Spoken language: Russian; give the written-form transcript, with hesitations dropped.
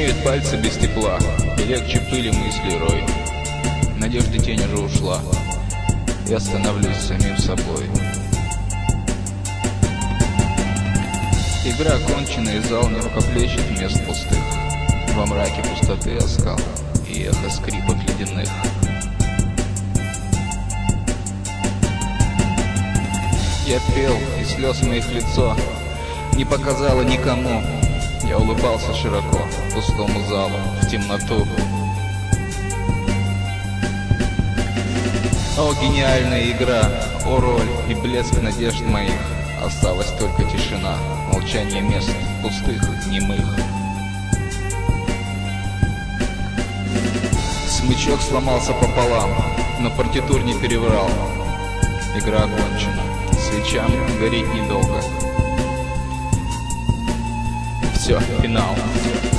Олеют пальцы без тепла, и легче пыли мысли рой. Надежды тень уже ушла, я становлюсь самим собой. Игра окончена, и зал не рукоплещет мест пустых. Во мраке пустоты оскал и эхо скрипок ледяных. Я пел, и слез моих лицо не показало никому. Я улыбался широко пустому залу, в темноту. О, гениальная игра, о, роль и блеск надежд моих. Осталась только тишина, молчание мест пустых, немых. Смычок сломался пополам, но партитур не переврал. Игра окончена, свечам гореть недолго. Все, финал.